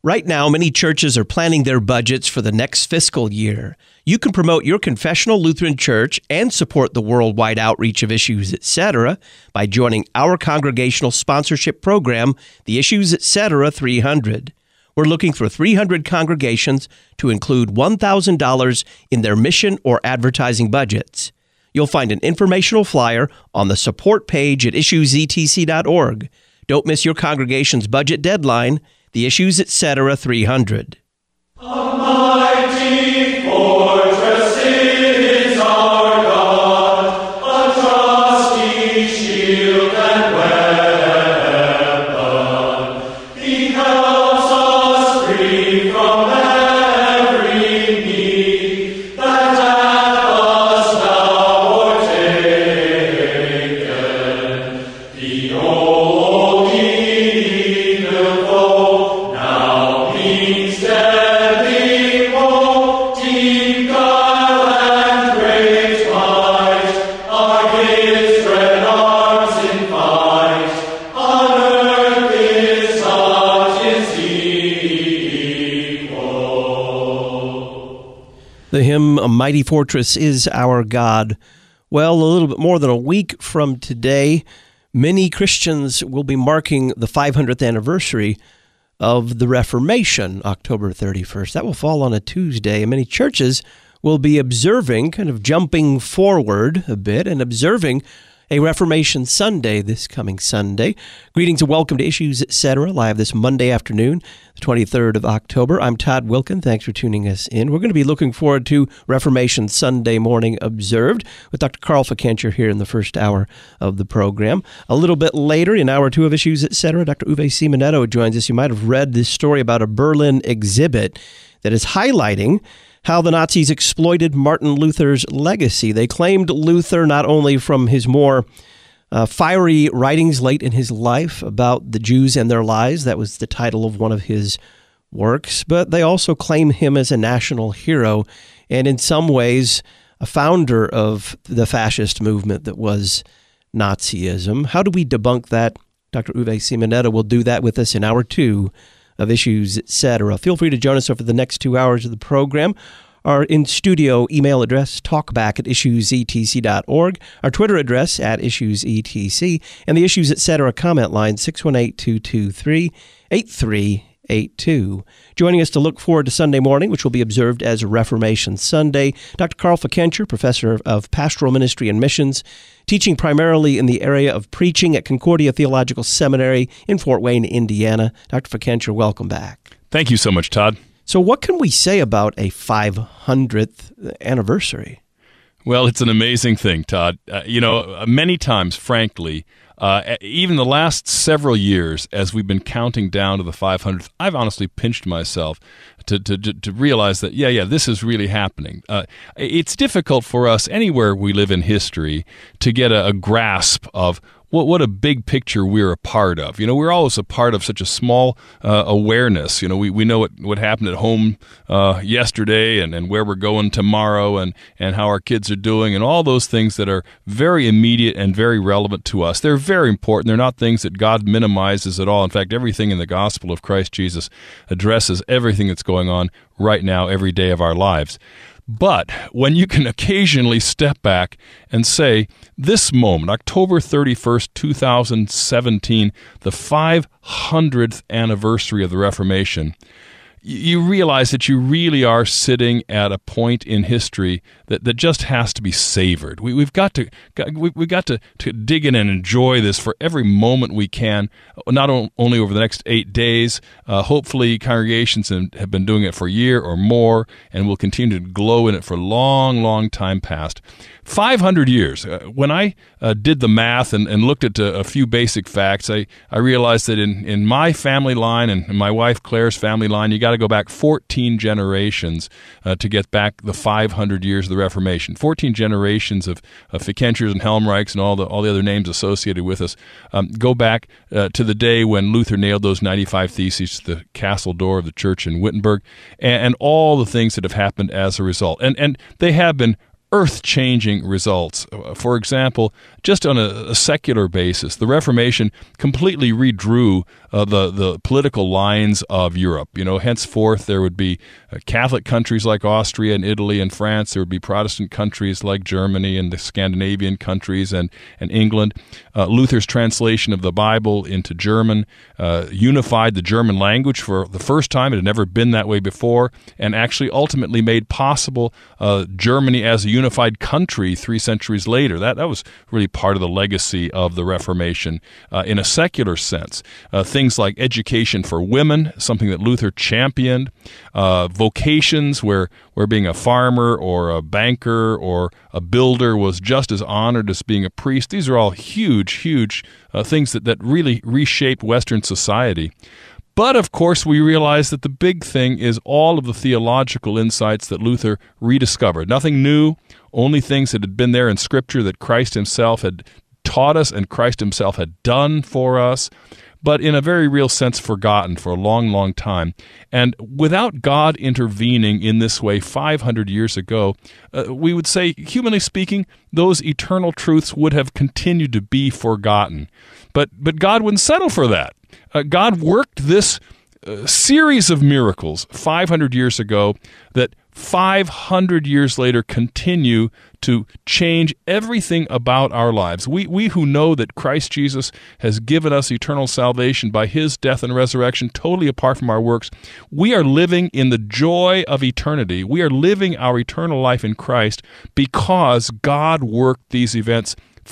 Right now, many churches are planning their budgets for the next fiscal year. You can promote your confessional Lutheran church and support the worldwide outreach of Issues Etc. by joining our congregational sponsorship program, the Issues Etc. 300. We're looking for 300 congregations to include $1,000 in their mission or advertising budgets. You'll find an informational flyer on the support page at issuesetc.org. Don't miss your congregation's budget deadline, the Issues Etc. 300. A mighty fortress is our God, a trusty shield and weapon. He helps us free from every need that hath us now o'ertaken. The old evil foe now means deadly woe. Deep guile and great might are his dread arms in fight. On earth is such his equal. The hymn, A Mighty Fortress is Our God. Well, a little bit more than a week from today, many Christians will be marking the 500th anniversary of the Reformation, October 31st. That will fall on a Tuesday, and many churches will be observing, kind of jumping forward a bit, and observing a Reformation Sunday this coming Sunday. Greetings and welcome to Issues Etc. live this Monday afternoon, the 23rd of October. I'm Todd Wilkin. Thanks for tuning us in. We're going to be looking forward to Reformation Sunday morning observed with Dr. Carl Fikencher here in the first hour of the program. A little bit later, in hour two of Issues Etc., Dr. Uwe Simonetto joins us. You might have read this story about a Berlin exhibit that is highlighting how the Nazis exploited Martin Luther's legacy. They claimed Luther not only from his more fiery writings late in his life about the Jews and their lies, that was the title of one of his works, but they also claim him as a national hero and in some ways a founder of the fascist movement that was Nazism. How do we debunk that? Dr. Uwe Simonetto will do that with us in hour two of Issues Etc. Feel free to join us over the next 2 hours of the program. Our in-studio email address, talkback@issuesetc.org. Our Twitter address, @issuesetc. And the Issues Etc. comment line, 618-223-8382. Joining us to look forward to Sunday morning, which will be observed as Reformation Sunday, Dr. Carl Fikencher, professor of pastoral ministry and missions, teaching primarily in the area of preaching at Concordia Theological Seminary in Fort Wayne, Indiana. Dr. Fikencher, welcome back. Thank you so much, Todd. So what can we say about a 500th anniversary? Well, it's an amazing thing, Todd. Many times, frankly, even the last several years, as we've been counting down to the 500th, I've honestly pinched myself to realize that, this is really happening. It's difficult for us anywhere we live in history to get a grasp of what a big picture we're a part of. We're always a part of such a small awareness. We know what happened at home yesterday and where we're going tomorrow and how our kids are doing and all those things that are very immediate and very relevant to us. They're very important. They're not things that God minimizes at all. In fact, everything in the gospel of Christ Jesus addresses everything that's going on right now, every day of our lives. But when you can occasionally step back and say, this moment, October 31st, 2017, the 500th anniversary of the Reformation, you realize that you really are sitting at a point in history that just has to be savored. We've got to dig in and enjoy this for every moment we can, not only over the next 8 days. Hopefully congregations have been doing it for a year or more and will continue to glow in it for a long, long time past. 500 years. When I did the math and looked at a few basic facts, I realized that in my family line and my wife Claire's family line, you got to go back 14 generations to get back the 500 years of the Reformation. 14 generations of Fikenchers and Helmreichs and all the other names associated with us go back to the day when Luther nailed those 95 Theses to the castle door of the church in Wittenberg, and all the things that have happened as a result. And they have been earth-changing results. For example, just on a secular basis, the Reformation completely redrew the political lines of Europe. Henceforth there would be Catholic countries like Austria and Italy and France. There would be Protestant countries like Germany and the Scandinavian countries and England. Luther's translation of the Bible into German unified the German language for the first time. It had never been that way before, and actually ultimately made possible Germany as a unified country 3 centuries later. That was really part of the legacy of the Reformation in a secular sense. Things like education for women, something that Luther championed, vocations where being a farmer or a banker or a builder was just as honored as being a priest. These are all huge things that really reshaped Western society. But, of course, we realize that the big thing is all of the theological insights that Luther rediscovered. Nothing new, only things that had been there in Scripture that Christ himself had taught us and Christ himself had done for us, but in a very real sense forgotten for a long, long time. And without God intervening in this way 500 years ago, we would say, humanly speaking, those eternal truths would have continued to be forgotten. But God wouldn't settle for that. God worked this series of miracles 500 years ago that 500 years later continue to change everything about our lives. We who know that Christ Jesus has given us eternal salvation by his death and resurrection, totally apart from our works, we are living in the joy of eternity. We are living our eternal life in Christ because God worked these events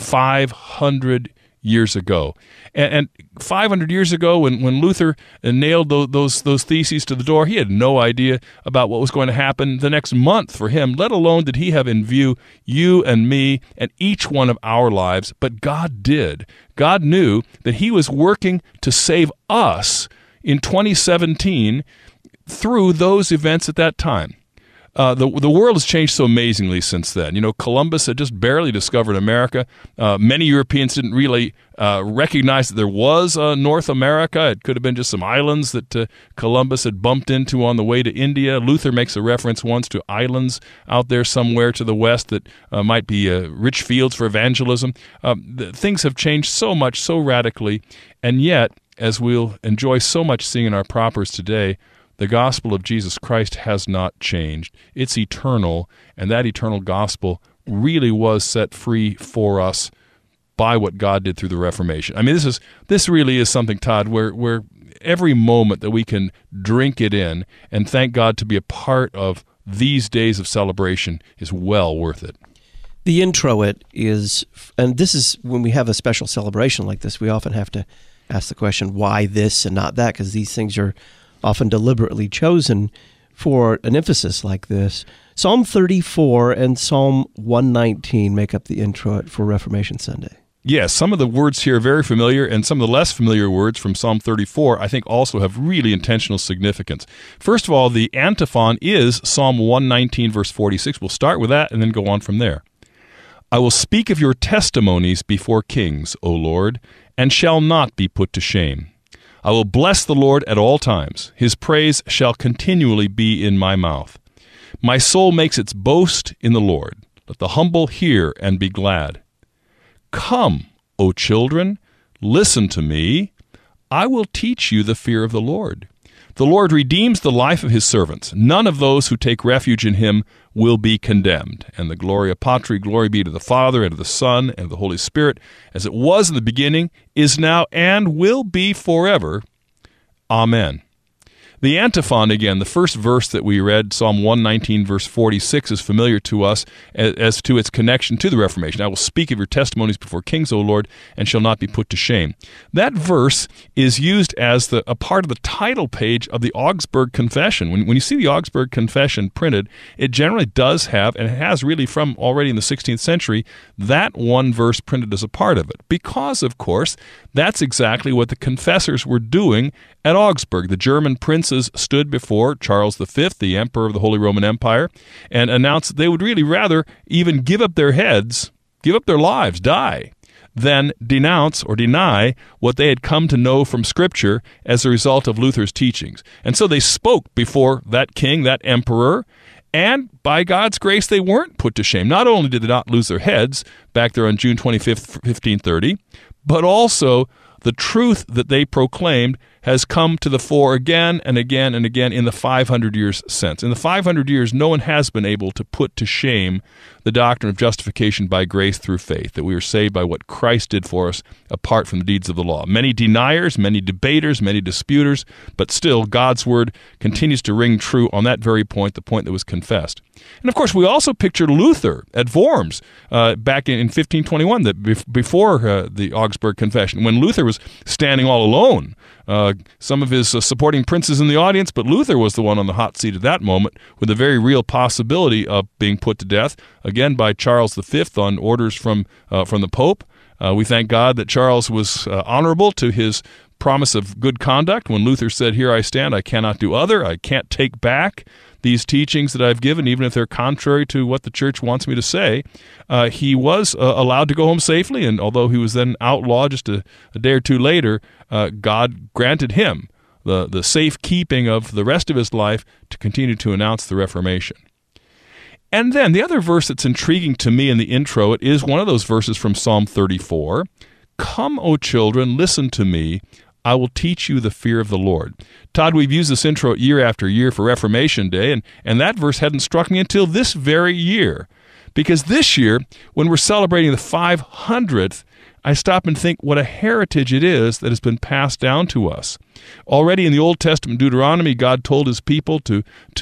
500 years ago. And 500 years ago, when Luther nailed those theses to the door, he had no idea about what was going to happen the next month for him, let alone did he have in view you and me and each one of our lives. But God did. God knew that he was working to save us in 2017 through those events at that time. The world has changed so amazingly since then. Columbus had just barely discovered America. Many Europeans didn't really recognize that there was North America. It could have been just some islands that Columbus had bumped into on the way to India. Luther makes a reference once to islands out there somewhere to the west that might be rich fields for evangelism. Things have changed so much, so radically, and yet, as we'll enjoy so much seeing in our propers today, the gospel of Jesus Christ has not changed. It's eternal, and that eternal gospel really was set free for us by what God did through the Reformation. I mean, this really is something, Todd, where every moment that we can drink it in and thank God to be a part of these days of celebration is well worth it. The introit is, and this is when we have a special celebration like this, we often have to ask the question, why this and not that? Because these things are often deliberately chosen for an emphasis like this. Psalm 34 and Psalm 119 make up the introit for Reformation Sunday. Yes, some of the words here are very familiar, and some of the less familiar words from Psalm 34 I think also have really intentional significance. First of all, the antiphon is Psalm 119, verse 46. We'll start with that and then go on from there. I will speak of your testimonies before kings, O Lord, and shall not be put to shame. I will bless the Lord at all times. His praise shall continually be in my mouth. My soul makes its boast in the Lord. Let the humble hear and be glad. Come, O children, listen to me. I will teach you the fear of the Lord. The Lord redeems the life of his servants. None of those who take refuge in him will be condemned. And the Gloria Patri, glory be to the Father, and to the Son, and to the Holy Spirit, as it was in the beginning, is now, and will be forever. Amen. The antiphon, again, the first verse that we read, Psalm 119, verse 46, is familiar to us as to its connection to the Reformation. I will speak of your testimonies before kings, O Lord, and shall not be put to shame. That verse is used as a part of the title page of the Augsburg Confession. When you see the Augsburg Confession printed, it generally does have, and it has really from already in the 16th century, that one verse printed as a part of it. Because, of course, that's exactly what the confessors were doing at Augsburg. The German princes stood before Charles V, the Emperor of the Holy Roman Empire, and announced that they would really rather even give up their heads, give up their lives, die, than denounce or deny what they had come to know from Scripture as a result of Luther's teachings. And so they spoke before that king, that emperor, and by God's grace, they weren't put to shame. Not only did they not lose their heads back there on June 25th, 1530, but also the truth that they proclaimed has come to the fore again and again and again in the 500 years since. In the 500 years, no one has been able to put to shame the doctrine of justification by grace through faith, that we are saved by what Christ did for us apart from the deeds of the law. Many deniers, many debaters, many disputers, but still God's word continues to ring true on that very point, the point that was confessed. And of course, we also picture Luther at Worms back in 1521, before the Augsburg Confession, when Luther was standing all alone. Some of his supporting princes in the audience, but Luther was the one on the hot seat at that moment, with a very real possibility of being put to death, again by Charles V on orders from the Pope. We thank God that Charles was honorable to his promise of good conduct when Luther said, "Here I stand, I cannot do other, I can't take back these teachings that I've given, even if they're contrary to what the church wants me to say." He was allowed to go home safely, and although he was then outlawed just a day or two later, God granted him the safekeeping of the rest of his life to continue to announce the Reformation. And then the other verse that's intriguing to me in the intro, it is one of those verses from Psalm 34. "Come, O children, listen to me. I will teach you the fear of the Lord." Todd, we've used this intro year after year for Reformation Day, and that verse hadn't struck me until this very year. Because this year, when we're celebrating the 500th, I stop and think what a heritage it is that has been passed down to us. Already in the Old Testament, Deuteronomy, God told his people to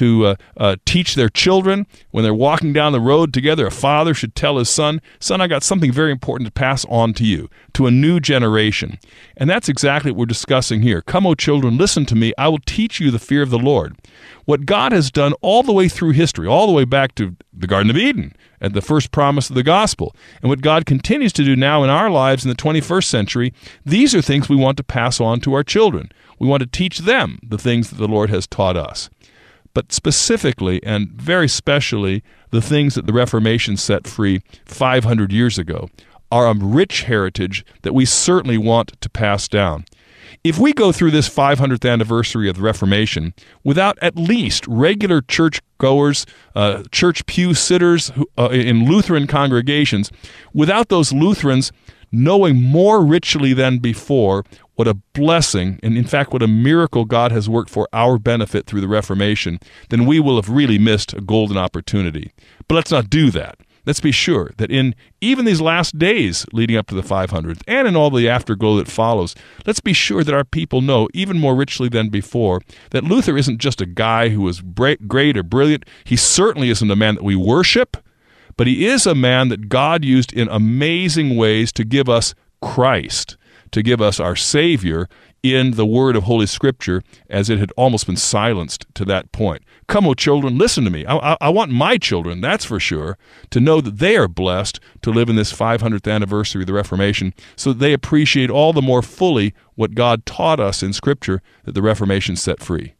teach their children. When they're walking down the road together, a father should tell his son, "Son, I got something very important to pass on to you, to a new generation." And that's exactly what we're discussing here. "Come, O children, listen to me. I will teach you the fear of the Lord." What God has done all the way through history, all the way back to the Garden of Eden, at the first promise of the gospel, and what God continues to do now in our lives in the 21st century, these are things we want to pass on to our children. We want to teach them the things that the Lord has taught us. But specifically and very specially, the things that the Reformation set free 500 years ago are a rich heritage that we certainly want to pass down. If we go through this 500th anniversary of the Reformation without at least regular church goers, church pew sitters in Lutheran congregations, without those Lutherans knowing more richly than before what a blessing, and in fact what a miracle God has worked for our benefit through the Reformation, then we will have really missed a golden opportunity. But let's not do that. Let's be sure that in even these last days leading up to the 500th and in all the afterglow that follows, let's be sure that our people know even more richly than before that Luther isn't just a guy who was great or brilliant. He certainly isn't a man that we worship, but he is a man that God used in amazing ways to give us Christ, to give us our Savior in the word of Holy Scripture, as it had almost been silenced to that point. "Come, O children, listen to me." I want my children, that's for sure, to know that they are blessed to live in this 500th anniversary of the Reformation, so that they appreciate all the more fully what God taught us in Scripture that the Reformation set free.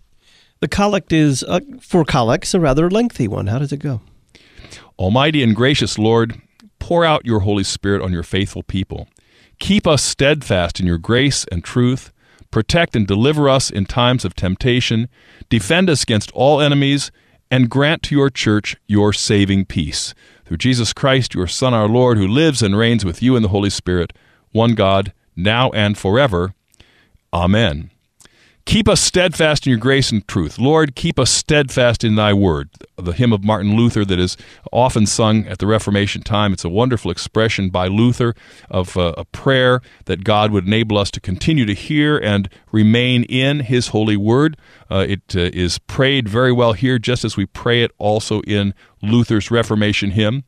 The collect is, for collects, a rather lengthy one. How does it go? Almighty and gracious Lord, pour out your Holy Spirit on your faithful people. Keep us steadfast in your grace and truth. Protect and deliver us in times of temptation. Defend us against all enemies, and grant to your church your saving peace. Through Jesus Christ, your Son, our Lord, who lives and reigns with you in the Holy Spirit, one God, now and forever. Amen. Keep us steadfast in your grace and truth. Lord, keep us steadfast in thy word. The hymn of Martin Luther that is often sung at the Reformation time. It's a wonderful expression by Luther of a prayer that God would enable us to continue to hear and remain in his holy word. It is prayed very well here, just as we pray it also in Luther's Reformation hymn.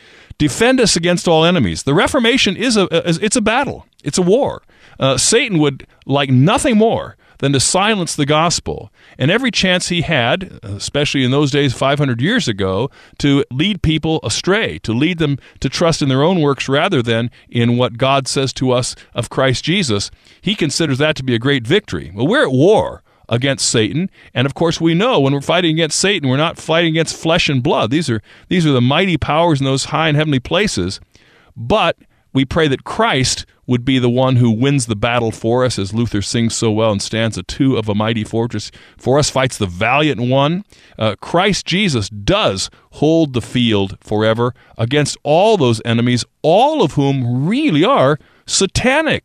Defend us against all enemies. The Reformation it's a battle. It's a war. Satan would like nothing more than to silence the gospel. And every chance he had, especially in those days 500 years ago, to lead people astray, to lead them to trust in their own works rather than in what God says to us of Christ Jesus, he considers that to be a great victory. Well, we're at war against Satan, and of course we know when we're fighting against Satan, we're not fighting against flesh and blood. These are the mighty powers in those high and heavenly places, but we pray that Christ would be the one who wins the battle for us, as Luther sings so well in stanza 2 of A Mighty Fortress. For us fights the valiant one. Christ Jesus does hold the field forever against all those enemies, all of whom really are satanic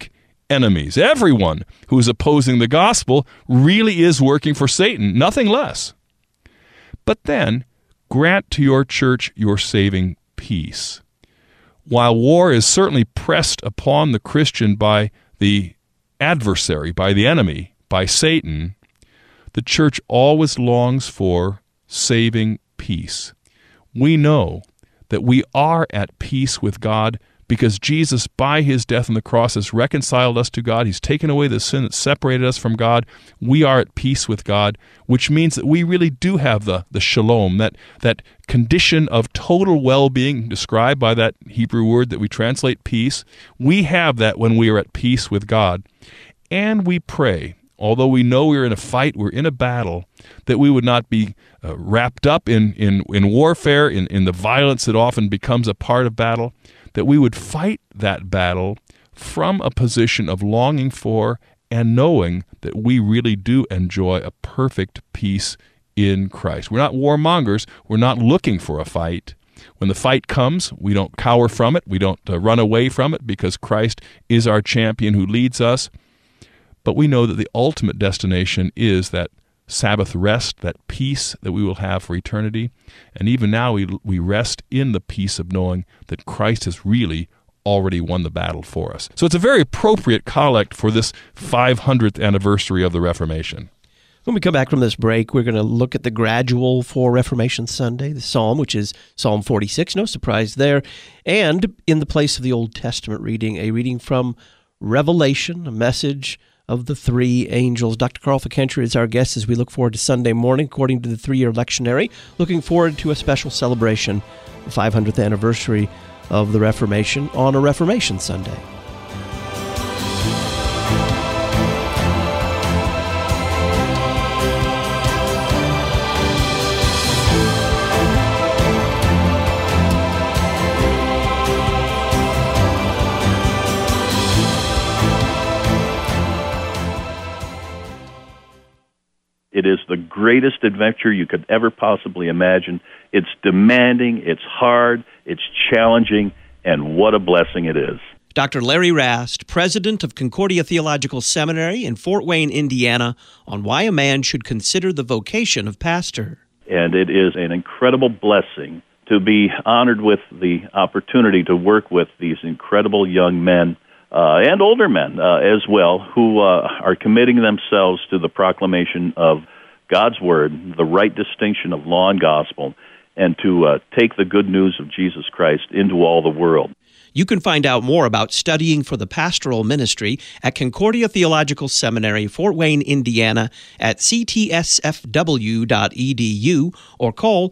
enemies. Everyone who is opposing the gospel really is working for Satan, nothing less. But then, grant to your church your saving peace. While war is certainly pressed upon the Christian by the adversary, by the enemy, by Satan, the church always longs for saving peace. We know that we are at peace with God because Jesus, by his death on the cross, has reconciled us to God. He's taken away the sin that separated us from God. We are at peace with God, which means that we really do have the shalom, that condition of total well-being described by that Hebrew word that we translate peace. We have that when we are at peace with God. And we pray, although we know we're in a fight, we're in a battle, that we would not be wrapped up in warfare, in the violence that often becomes a part of battle, that we would fight that battle from a position of longing for and knowing that we really do enjoy a perfect peace in Christ. We're not warmongers. We're not looking for a fight. When the fight comes, we don't cower from it. We don't run away from it because Christ is our champion who leads us. But we know that the ultimate destination is that Sabbath rest, that peace that we will have for eternity. And even now we rest in the peace of knowing that Christ has really already won the battle for us. So it's a very appropriate collect for this 500th anniversary of the Reformation. When we come back from this break, we're going to look at the gradual for Reformation Sunday, the psalm, which is Psalm 46, no surprise there, and in the place of the Old Testament reading, a reading from Revelation, a message of the three angels. Dr. Carl Fickenscher is our guest as we look forward to Sunday morning, according to the three-year lectionary. Looking forward to a special celebration, the 500th anniversary of the Reformation on a Reformation Sunday. It is the greatest adventure you could ever possibly imagine. It's demanding, it's hard, it's challenging, and what a blessing it is. Dr. Larry Rast, president of Concordia Theological Seminary in Fort Wayne, Indiana, on why a man should consider the vocation of pastor. And it is an incredible blessing to be honored with the opportunity to work with these incredible young men and older men as well, who are committing themselves to the proclamation of God's Word, the right distinction of law and gospel, and to take the good news of Jesus Christ into all the world. You can find out more about studying for the pastoral ministry at Concordia Theological Seminary, Fort Wayne, Indiana, at ctsfw.edu or call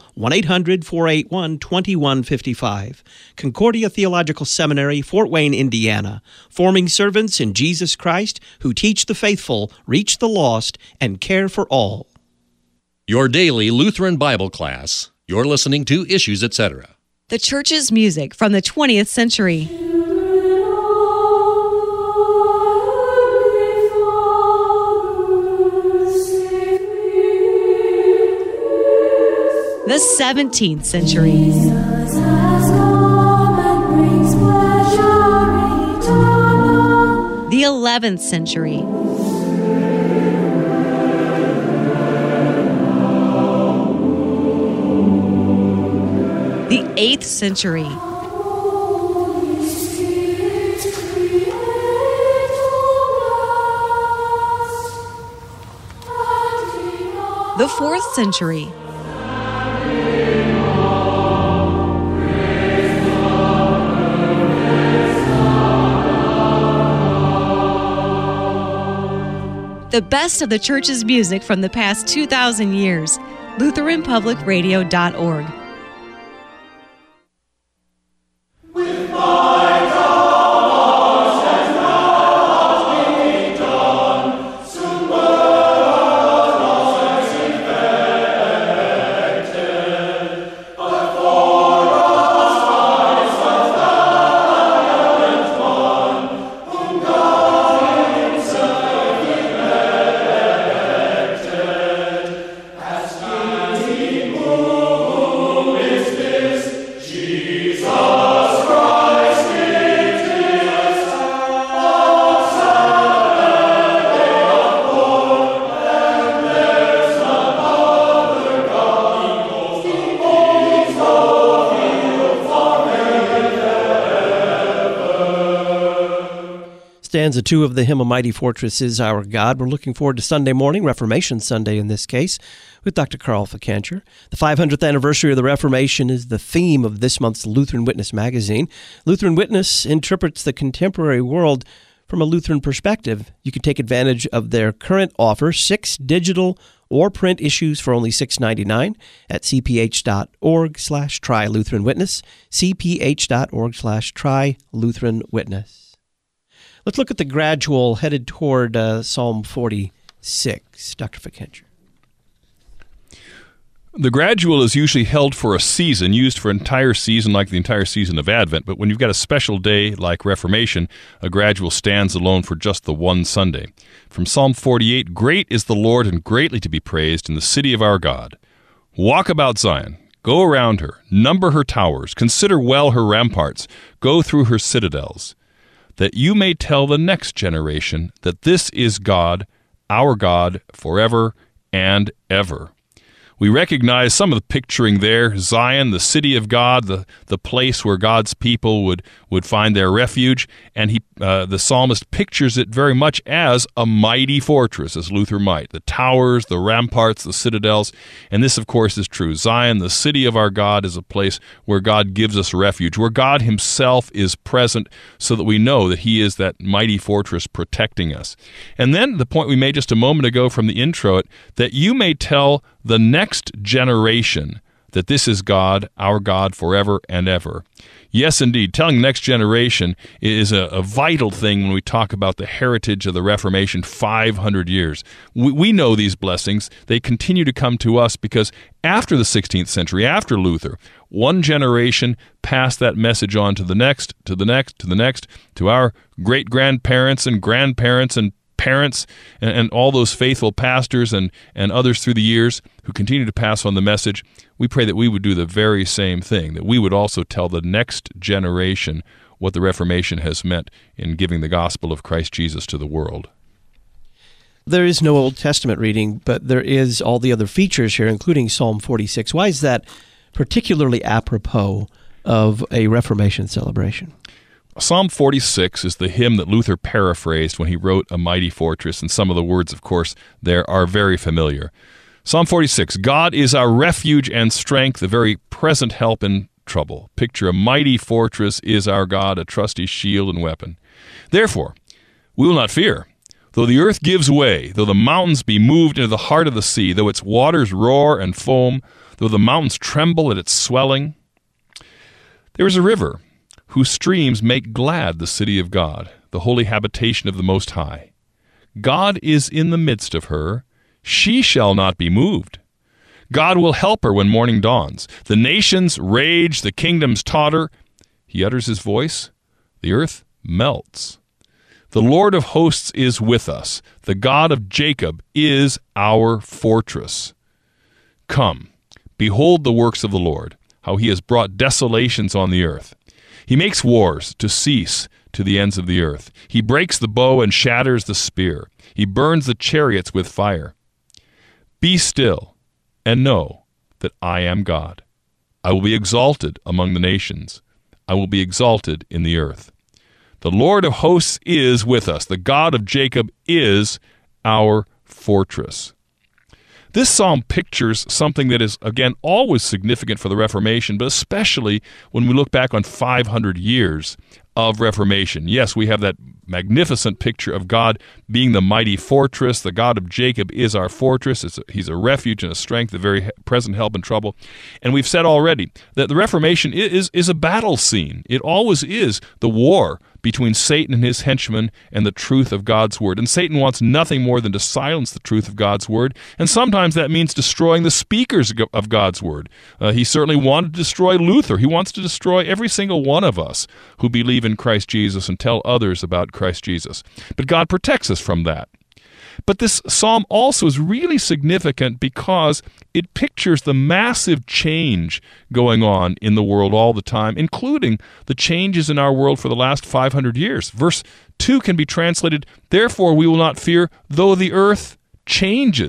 1-800-481-2155. Concordia Theological Seminary, Fort Wayne, Indiana, forming servants in Jesus Christ who teach the faithful, reach the lost, and care for all. Your daily Lutheran Bible class. You're listening to Issues, Etc. The church's music from the 20th century. The 17th century. The 11th century. The 8th century. The 4th century. The best of the church's music from the past 2,000 years. LutheranPublicRadio.org. As he moved Stanza 2 of the hymn, A Mighty Fortress is Our God. We're looking forward to Sunday morning, Reformation Sunday in this case, with Dr. Carl Fickenscher. The 500th anniversary of the Reformation is the theme of this month's Lutheran Witness magazine. Lutheran Witness interprets the contemporary world from a Lutheran perspective. You can take advantage of their current offer, 6 digital or print issues for only $6.99 at cph.org/try-Lutheran-Witness, cph.org/try-Lutheran-Witness. Let's look at the gradual headed toward Psalm 46. Dr. Fickenscher. The gradual is usually held for a season, used for an entire season, like the entire season of Advent. But when you've got a special day like Reformation, a gradual stands alone for just the one Sunday. From Psalm 48, "Great is the Lord and greatly to be praised in the city of our God. Walk about Zion, go around her, number her towers, consider well her ramparts, go through her citadels, that you may tell the next generation that this is God, our God, forever and ever." We recognize some of the picturing there, Zion, the city of God, the place where God's people would find their refuge, and the psalmist pictures it very much as a mighty fortress, as Luther might, the towers, the ramparts, the citadels, and this, of course, is true. Zion, the city of our God, is a place where God gives us refuge, where God himself is present so that we know that he is that mighty fortress protecting us. And then the point we made just a moment ago from the intro, that you may tell the next generation that this is God, our God, forever and ever. Yes, indeed, telling the next generation is a vital thing when we talk about the heritage of the Reformation, 500 years. We know these blessings. They continue to come to us because after the 16th century, after Luther, one generation passed that message on to the next, to the next, to the next, to our great-grandparents and grandparents and parents and all those faithful pastors and others through the years who continue to pass on the message. We pray that we would do the very same thing, that we would also tell the next generation what the Reformation has meant in giving the gospel of Christ Jesus to the world. There is no Old Testament reading, but there is all the other features here, including Psalm 46. Why is that particularly apropos of a Reformation celebration? Psalm 46 is the hymn that Luther paraphrased when he wrote A Mighty Fortress, and some of the words, of course, there are very familiar. Psalm 46, God is our refuge and strength, a very present help in trouble. Picture a mighty fortress is our God, a trusty shield and weapon. Therefore, we will not fear. Though the earth gives way, though the mountains be moved into the heart of the sea, though its waters roar and foam, though the mountains tremble at its swelling, there is a river whose streams make glad the city of God, the holy habitation of the Most High. God is in the midst of her. She shall not be moved. God will help her when morning dawns. The nations rage, the kingdoms totter. He utters his voice. The earth melts. The Lord of hosts is with us. The God of Jacob is our fortress. Come, behold the works of the Lord, how he has brought desolations on the earth. He makes wars to cease to the ends of the earth. He breaks the bow and shatters the spear. He burns the chariots with fire. Be still and know that I am God. I will be exalted among the nations. I will be exalted in the earth. The Lord of hosts is with us. The God of Jacob is our fortress. This psalm pictures something that is, again, always significant for the Reformation, but especially when we look back on 500 years of Reformation. Yes, we have that magnificent picture of God being the mighty fortress. The God of Jacob is our fortress. He's a refuge and a strength, a very present help in trouble. And we've said already that the Reformation is a battle scene. It always is the war between Satan and his henchmen and the truth of God's word. And Satan wants nothing more than to silence the truth of God's word. And sometimes that means destroying the speakers of God's word. He certainly wanted to destroy Luther. He wants to destroy every single one of us who believe in Christ Jesus and tell others about Christ Jesus. But God protects us from that. But this psalm also is really significant because it pictures the massive change going on in the world all the time, including the changes in our world for the last 500 years. Verse 2 can be translated, therefore we will not fear, though the earth changes.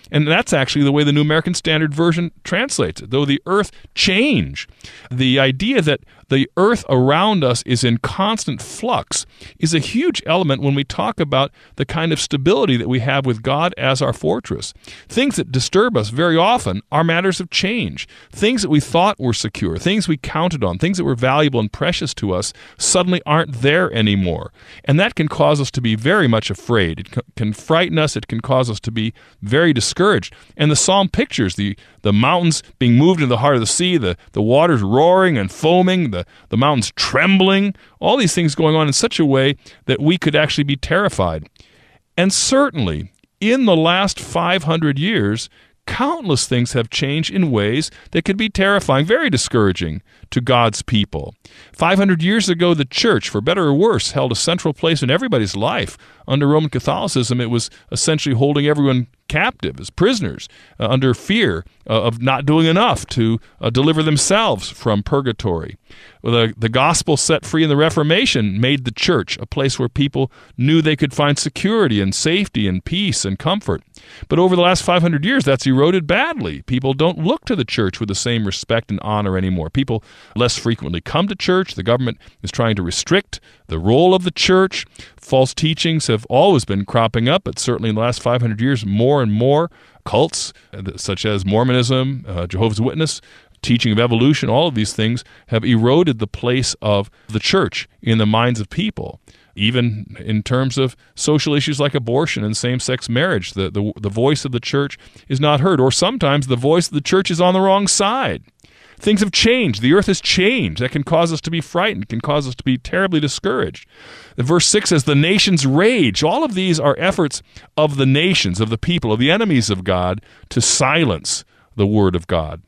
And that's actually the way the New American Standard Version translates it. Though the earth change, the idea that the earth around us is in constant flux is a huge element when we talk about the kind of stability that we have with God as our fortress. Things that disturb us very often are matters of change. Things that we thought were secure, things we counted on, things that were valuable and precious to us suddenly aren't there anymore. And that can cause us to be very much afraid. It can frighten us. It can cause us to be very discouraged. And the psalm pictures the mountains being moved into the heart of the sea, the waters roaring and foaming, the mountains trembling, all these things going on in such a way that we could actually be terrified. And certainly, in the last 500 years, countless things have changed in ways that could be terrifying, very discouraging to God's people. 500 years ago, the church, for better or worse, held a central place in everybody's life. Under Roman Catholicism, it was essentially holding everyone captive as prisoners under fear of not doing enough to deliver themselves from purgatory. The gospel set free in the Reformation made the church a place where people knew they could find security and safety and peace and comfort. But over the last 500 years, that's eroded badly. People don't look to the church with the same respect and honor anymore. People less frequently come to church. The government is trying to restrict the role of the church. False teachings have always been cropping up, but certainly in the last 500 years, more and more cults, such as Mormonism, Jehovah's Witness, teaching of evolution, all of these things have eroded the place of the church in the minds of people. Even in terms of social issues like abortion and same-sex marriage, the voice of the church is not heard, or sometimes the voice of the church is on the wrong side. Things have changed. The earth has changed. That can cause us to be frightened, can cause us to be terribly discouraged. Verse 6 says, the nations rage. All of these are efforts of the nations, of the people, of the enemies of God, to silence the word of God.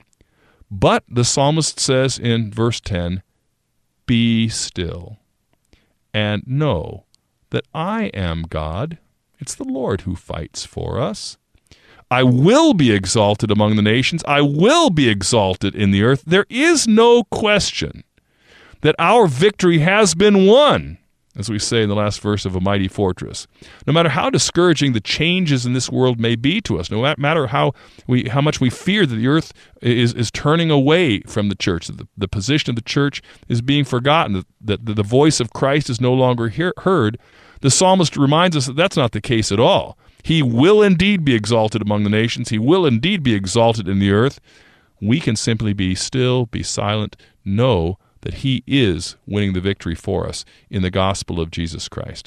But the psalmist says in verse 10, be still and know that I am God. It's the Lord who fights for us. I will be exalted among the nations. I will be exalted in the earth. There is no question that our victory has been won, as we say in the last verse of A Mighty Fortress. No matter how discouraging the changes in this world may be to us, no matter how much we fear that the earth is turning away from the church, that the position of the church is being forgotten, that the voice of Christ is no longer heard, the psalmist reminds us that that's not the case at all. He will indeed be exalted among the nations. He will indeed be exalted in the earth. We can simply be still, be silent, know that he is winning the victory for us in the gospel of Jesus Christ.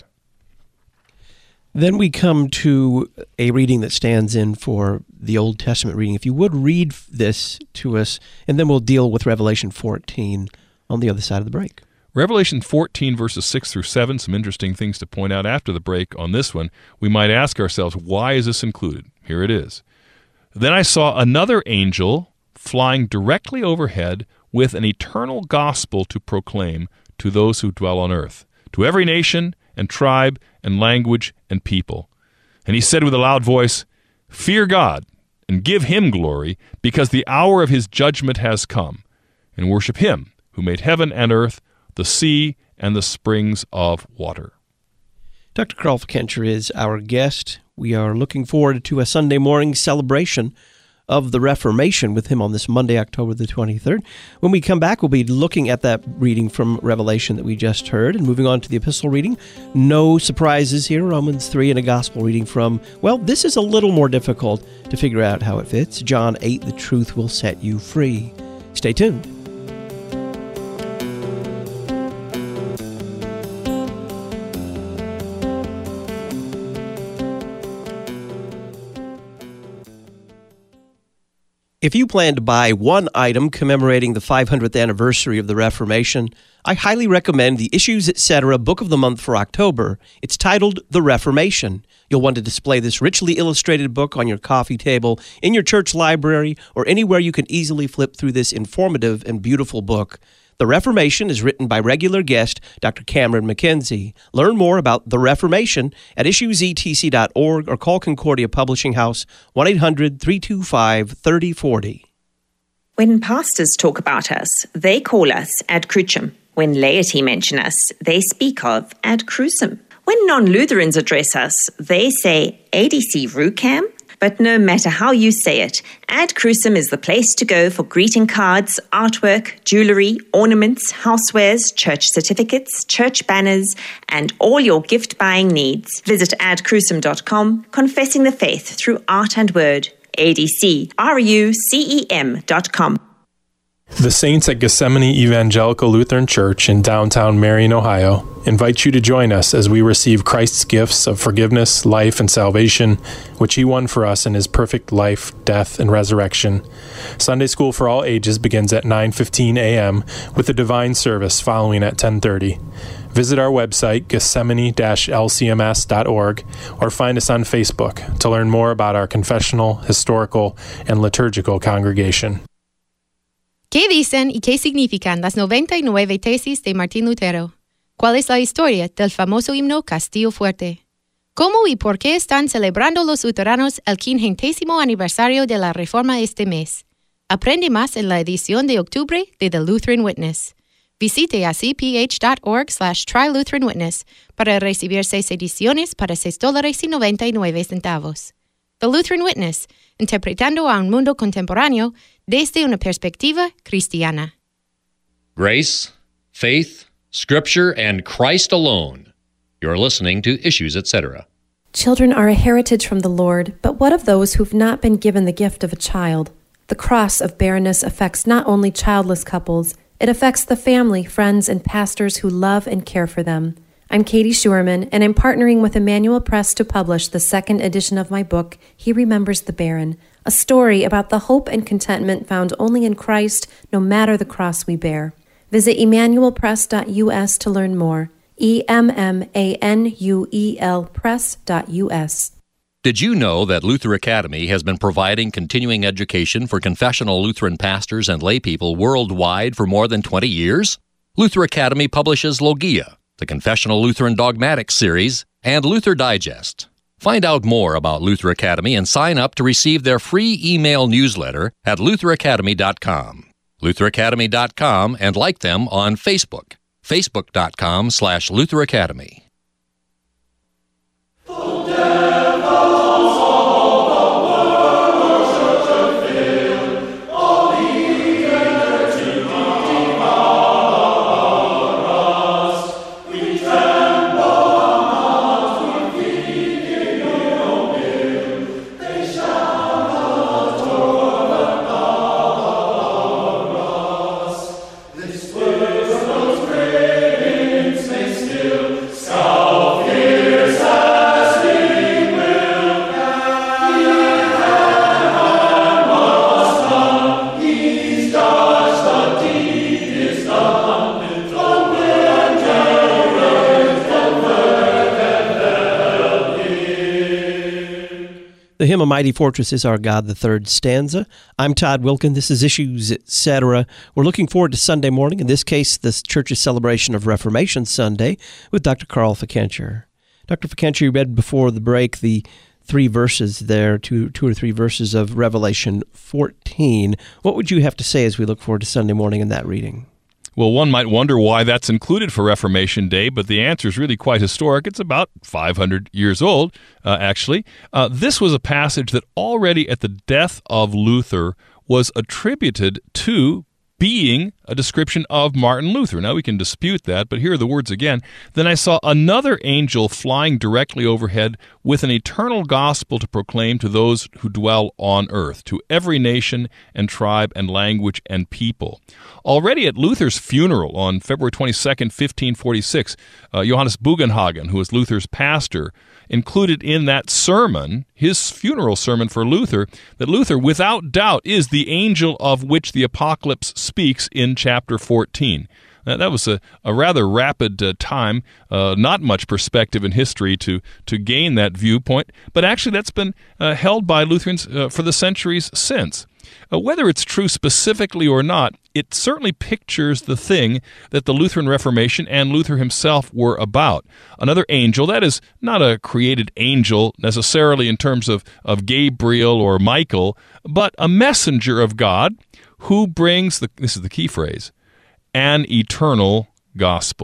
Then we come to a reading that stands in for the Old Testament reading. If you would read this to us, and then we'll deal with Revelation 14 on the other side of the break. Revelation 14, verses 6 through 7, some interesting things to point out after the break on this one. We might ask ourselves, why is this included? Here it is. Then I saw another angel flying directly overhead with an eternal gospel to proclaim to those who dwell on earth, to every nation and tribe and language and people. And he said with a loud voice, fear God and give him glory, because the hour of his judgment has come, and worship him who made heaven and earth, the sea, and the springs of water. Dr. Carl Fickenscher is our guest. We are looking forward to a Sunday morning celebration of the Reformation with him on this Monday, October the 23rd. When we come back, we'll be looking at that reading from Revelation that we just heard and moving on to the epistle reading. No surprises here, Romans 3, and a gospel reading from, well, this is a little more difficult to figure out how it fits. John 8, the truth will set you free. Stay tuned. If you plan to buy one item commemorating the 500th anniversary of the Reformation, I highly recommend the Issues Etc. Book of the Month for October. It's titled The Reformation. You'll want to display this richly illustrated book on your coffee table, in your church library, or anywhere you can easily flip through this informative and beautiful book. The Reformation is written by regular guest Dr. Cameron McKenzie. Learn more about The Reformation at issuesetc.org or call Concordia Publishing House 1-800-325-3040. When pastors talk about us, they call us ad crucem. When laity mention us, they speak of ad crucem. When non-Lutherans address us, they say ADC Rucam. But no matter how you say it, Ad Crucem is the place to go for greeting cards, artwork, jewelry, ornaments, housewares, church certificates, church banners, and all your gift-buying needs. Visit adcrucem.com, confessing the faith through art and word. ADCRUCEM.com. The Saints at Gethsemane Evangelical Lutheran Church in downtown Marion, Ohio, invite you to join us as we receive Christ's gifts of forgiveness, life, and salvation, which He won for us in His perfect life, death, and resurrection. Sunday school for all ages begins at 9:15 a.m. with a divine service following at 10:30. Visit our website, gethsemane-lcms.org, or find us on Facebook to learn more about our confessional, historical, and liturgical congregation. ¿Qué dicen y qué significan las 99 tesis de Martín Lutero? ¿Cuál es la historia del famoso himno Castillo Fuerte? ¿Cómo y por qué están celebrando los luteranos el 50º aniversario de la Reforma este mes? Aprende más en la edición de octubre de The Lutheran Witness. Visite a cph.org/trylutheranwitness para recibir 6 ediciones para $6.99. The Lutheran Witness, interpretando a un mundo contemporáneo desde una perspectiva cristiana. Grace, faith, Scripture, and Christ alone. You're listening to Issues, etc. Children are a heritage from the Lord, but what of those who've not been given the gift of a child? The cross of barrenness affects not only childless couples, it affects the family, friends, and pastors who love and care for them. I'm Katie Schuerman, and I'm partnering with Emmanuel Press to publish the 2nd edition of my book, He Remembers the Barren, a story about the hope and contentment found only in Christ, no matter the cross we bear. Visit emmanuelpress.us to learn more. EMMANUEL press.us. Did you know that Luther Academy has been providing continuing education for confessional Lutheran pastors and laypeople worldwide for more than 20 years? Luther Academy publishes Logia, the Confessional Lutheran Dogmatics series, and Luther Digest. Find out more about Luther Academy and sign up to receive their free email newsletter at lutheracademy.com. lutheracademy.com, and like them on Facebook. facebook.com/Luther Academy. The hymn, A Mighty Fortress is Our God, the third stanza. I'm Todd Wilkin. This is Issues, etc. We're looking forward to Sunday morning, in this case, the church's celebration of Reformation Sunday, with Dr. Carl Fikentscher. Dr. Fikentscher, you read before the break the 3 verses there, two or three verses of Revelation 14. What would you have to say as we look forward to Sunday morning in that reading? Well, one might wonder why that's included for Reformation Day, but the answer is really quite historic. It's about 500 years old, actually. This was a passage that already at the death of Luther was attributed to being a description of Martin Luther. Now, we can dispute that, but here are the words again. Then I saw another angel flying directly overhead with an eternal gospel to proclaim to those who dwell on earth, to every nation and tribe and language and people. Already at Luther's funeral on February 22nd, 1546, Johannes Bugenhagen, who was Luther's pastor, included in that sermon, his funeral sermon for Luther, that Luther, without doubt, is the angel of which the Apocalypse speaks in chapter 14. Now, that was a rather rapid time, not much perspective in history to gain that viewpoint, but actually that's been held by Lutherans for the centuries since. Whether it's true specifically or not, it certainly pictures the thing that the Lutheran Reformation and Luther himself were about. Another angel, that is not a created angel necessarily in terms of Gabriel or Michael, but a messenger of God who brings, this is the key phrase, an eternal gospel.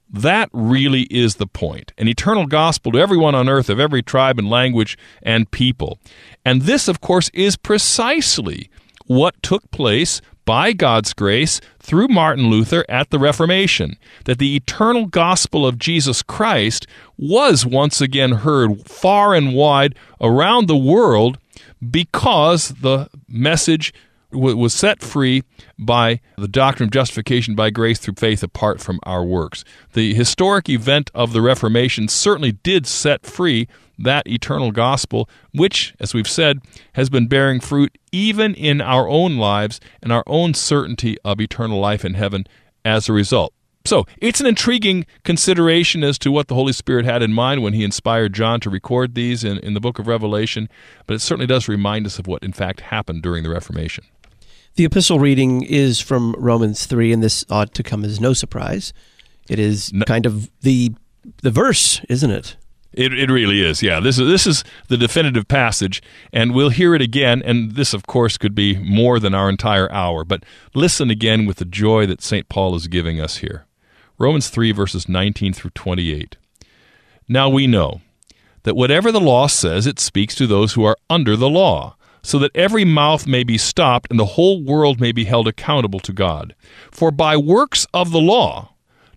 That really is the point. An eternal gospel to everyone on earth of every tribe and language and people. And this, of course, is precisely what took place by God's grace through Martin Luther at the Reformation, that the eternal gospel of Jesus Christ was once again heard far and wide around the world because the message was set free by the doctrine of justification by grace through faith apart from our works. The historic event of the Reformation certainly did set free that eternal gospel, which, as we've said, has been bearing fruit even in our own lives and our own certainty of eternal life in heaven as a result. So, it's an intriguing consideration as to what the Holy Spirit had in mind when he inspired John to record these in the book of Revelation, but it certainly does remind us of what, in fact, happened during the Reformation. The epistle reading is from Romans 3, and this ought to come as no surprise. It is kind of the verse, isn't it? It really is, yeah. This is the definitive passage, and we'll hear it again, and this, of course, could be more than our entire hour, but listen again with the joy that St. Paul is giving us here. Romans 3, verses 19 through 28. Now we know that whatever the law says, it speaks to those who are under the law, so that every mouth may be stopped and the whole world may be held accountable to God. For by works of the law,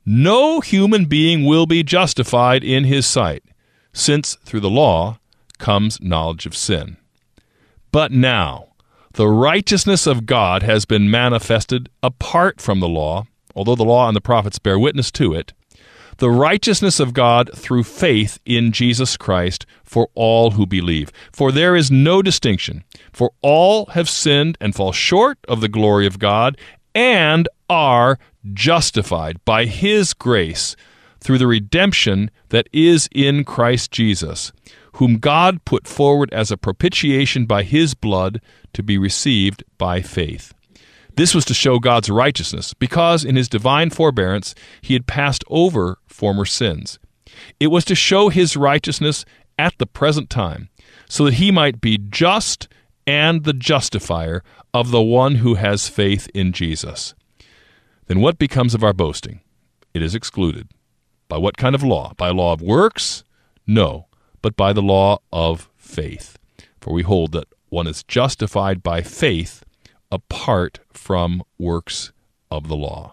no human being will be justified in his sight, since through the law comes knowledge of sin. But now the righteousness of God has been manifested apart from the law, although the law and the prophets bear witness to it, the righteousness of God through faith in Jesus Christ for all who believe. For there is no distinction, for all have sinned and fall short of the glory of God and are justified by his grace through the redemption that is in Christ Jesus, whom God put forward as a propitiation by his blood to be received by faith. This was to show God's righteousness, because in his divine forbearance he had passed over former sins. It was to show his righteousness at the present time, so that he might be just and the justifier of the one who has faith in Jesus. Then what becomes of our boasting? It is excluded. By what kind of law? By law of works? No, but by the law of faith. For we hold that one is justified by faith apart from works of the law.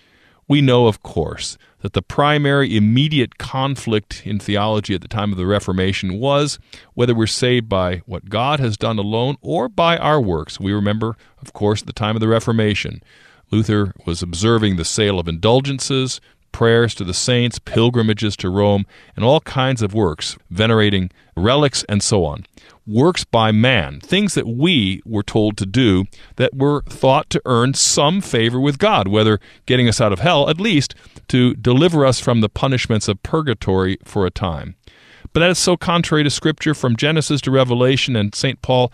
We know, of course, that the primary immediate conflict in theology at the time of the Reformation was whether we're saved by what God has done alone or by our works. We remember, of course, at the time of the Reformation, Luther was observing the sale of indulgences, prayers to the saints, pilgrimages to Rome, and all kinds of works, venerating relics and so on. Works by man, things that we were told to do that were thought to earn some favor with God, whether getting us out of hell, at least to deliver us from the punishments of purgatory for a time. But that is so contrary to Scripture from Genesis to Revelation, and St. Paul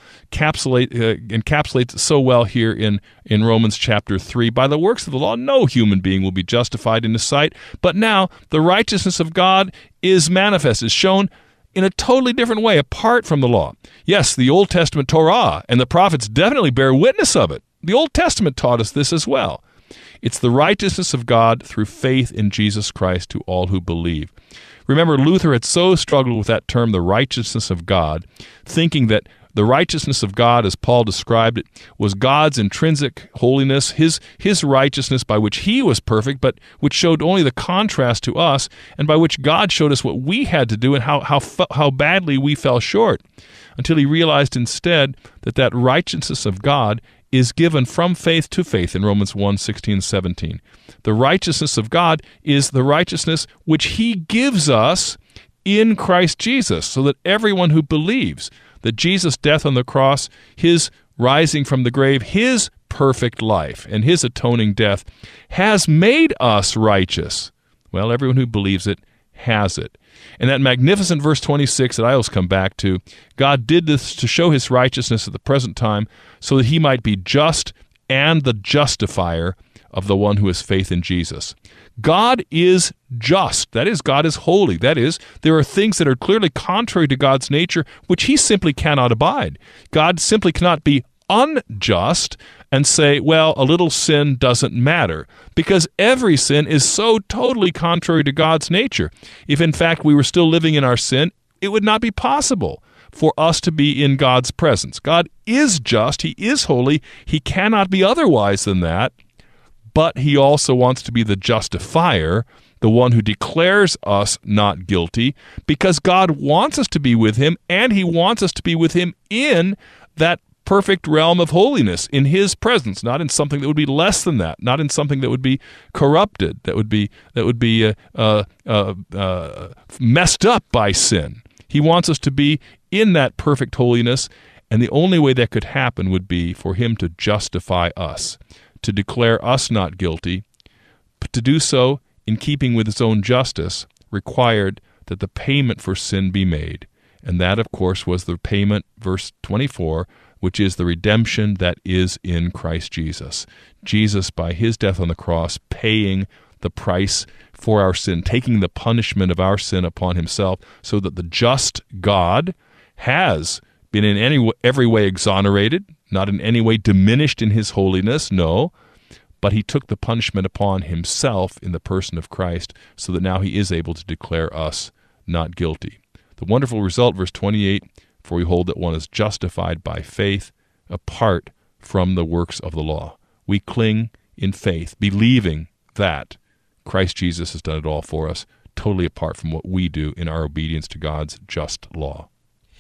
encapsulates it so well here in Romans chapter 3. By the works of the law, no human being will be justified in his sight, but now the righteousness of God is manifest, is shown in a totally different way, apart from the law. Yes, the Old Testament Torah and the prophets definitely bear witness of it. The Old Testament taught us this as well. It's the righteousness of God through faith in Jesus Christ to all who believe. Remember, Luther had so struggled with that term, the righteousness of God, thinking that the righteousness of God, as Paul described it, was God's intrinsic holiness, his righteousness by which he was perfect, but which showed only the contrast to us, and by which God showed us what we had to do and how badly we fell short, until he realized instead that righteousness of God is given from faith to faith in Romans 1:16-17. The righteousness of God is the righteousness which he gives us in Christ Jesus, so that everyone who believes that Jesus' death on the cross, his rising from the grave, his perfect life, and his atoning death has made us righteous. Well, everyone who believes it has it. And that magnificent verse 26 that I always come back to, God did this to show his righteousness at the present time so that he might be just and the justifier of the one who has faith in Jesus. God is just. That is, God is holy. That is, there are things that are clearly contrary to God's nature which he simply cannot abide. God simply cannot be unjust and say, well, a little sin doesn't matter, because every sin is so totally contrary to God's nature. If in fact we were still living in our sin, it would not be possible for us to be in God's presence. God is just, He is holy, He cannot be otherwise than that, but He also wants to be the justifier, the one who declares us not guilty, because God wants us to be with Him, and He wants us to be with Him in that perfect realm of holiness, in His presence, not in something that would be less than that, not in something that would be corrupted, that would be messed up by sin. He wants us to be in that perfect holiness, and the only way that could happen would be for Him to justify us, to declare us not guilty. But to do so in keeping with His own justice required that the payment for sin be made. And that, of course, was the payment, verse 24, which is the redemption that is in Christ Jesus. Jesus, by His death on the cross, paying the price for our sin, taking the punishment of our sin upon Himself, so that the just God has been in every way exonerated, not in any way diminished in His holiness, no, but He took the punishment upon Himself in the person of Christ, so that now He is able to declare us not guilty. The wonderful result, verse 28, for we hold that one is justified by faith apart from the works of the law. We cling in faith, believing that Christ Jesus has done it all for us, totally apart from what we do in our obedience to God's just law.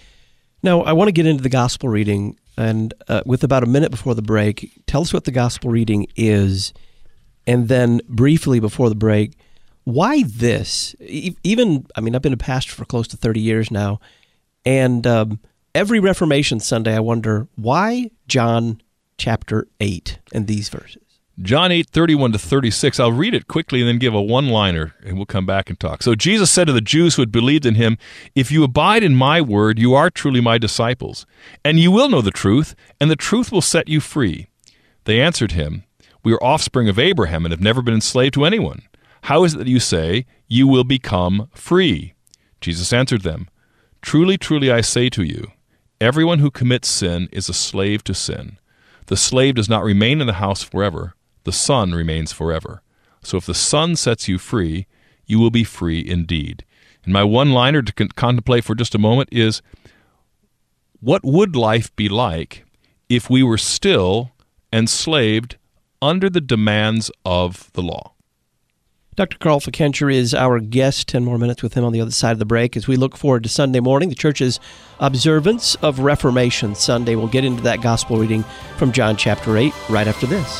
Now, I want to get into the gospel reading, and with about a minute before the break, tell us what the gospel reading is, and then briefly before the break, why this? I've been a pastor for close to 30 years now, and every Reformation Sunday I wonder, why John chapter 8 and these verses? John 8:31-36. I'll read it quickly and then give a one-liner, and we'll come back and talk. So Jesus said to the Jews who had believed in Him, "If you abide in my word, you are truly my disciples, and you will know the truth, and the truth will set you free." They answered Him, "We are offspring of Abraham and have never been enslaved to anyone. How is it that you say, you will become free?" Jesus answered them, "Truly, truly, I say to you, everyone who commits sin is a slave to sin. The slave does not remain in the house forever. The Son remains forever. So if the Son sets you free, you will be free indeed." And my one-liner to contemplate for just a moment is, what would life be like if we were still enslaved under the demands of the law? Dr. Carl Fickenscher is our guest. 10 more minutes with him on the other side of the break as we look forward to Sunday morning, the church's observance of Reformation Sunday. We'll get into that gospel reading from John chapter 8 right after this.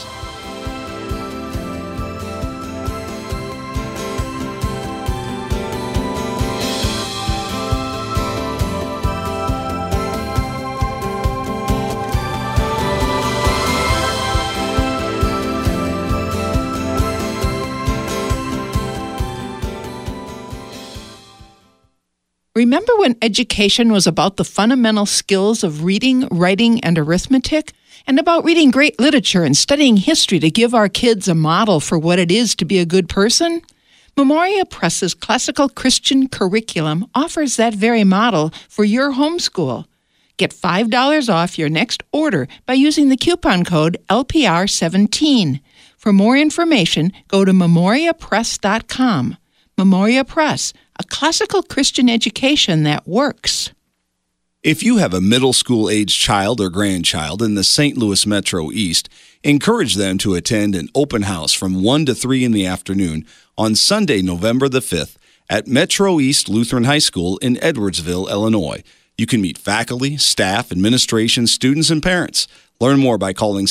Remember when education was about the fundamental skills of reading, writing, and arithmetic? And about reading great literature and studying history to give our kids a model for what it is to be a good person? Memoria Press's classical Christian curriculum offers that very model for your homeschool. Get $5 off your next order by using the coupon code LPR17. For more information, go to memoriapress.com. Memoria Press, a classical Christian education that works. If you have a middle school-age child or grandchild in the St. Louis Metro East, encourage them to attend an open house from 1 to 3 in the afternoon on Sunday, November the 5th at Metro East Lutheran High School in Edwardsville, Illinois. You can meet faculty, staff, administration, students, and parents. Learn more by calling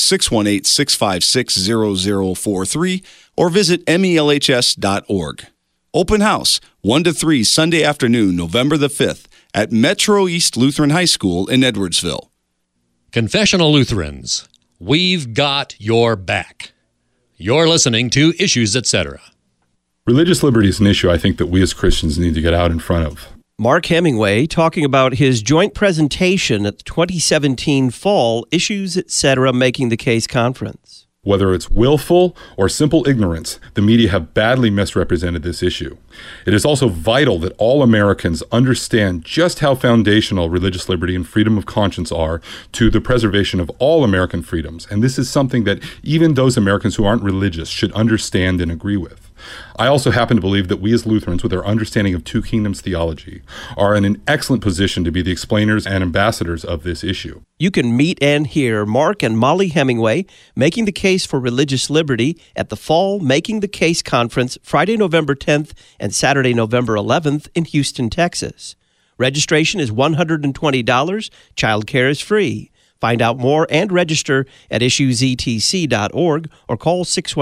618-656-0043 or visit melhs.org. Open house, 1 to 3, Sunday afternoon, November the 5th, at Metro East Lutheran High School in Edwardsville. Confessional Lutherans, we've got your back. You're listening to Issues, Etc. Religious liberty is an issue I think that we as Christians need to get out in front of. Mark Hemingway talking about his joint presentation at the 2017 Fall Issues, Etc. Making the Case Conference. Whether it's willful or simple ignorance, the media have badly misrepresented this issue. It is also vital that all Americans understand just how foundational religious liberty and freedom of conscience are to the preservation of all American freedoms. And this is something that even those Americans who aren't religious should understand and agree with. I also happen to believe that we as Lutherans, with our understanding of two kingdoms theology, are in an excellent position to be the explainers and ambassadors of this issue. You can meet and hear Mark and Molly Hemingway making the case for religious liberty at the Fall Making the Case Conference Friday, November 10th and Saturday, November 11th in Houston, Texas. Registration is $120. Childcare is free. Find out more and register at issuesetc.org or call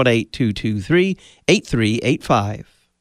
618-223-8385.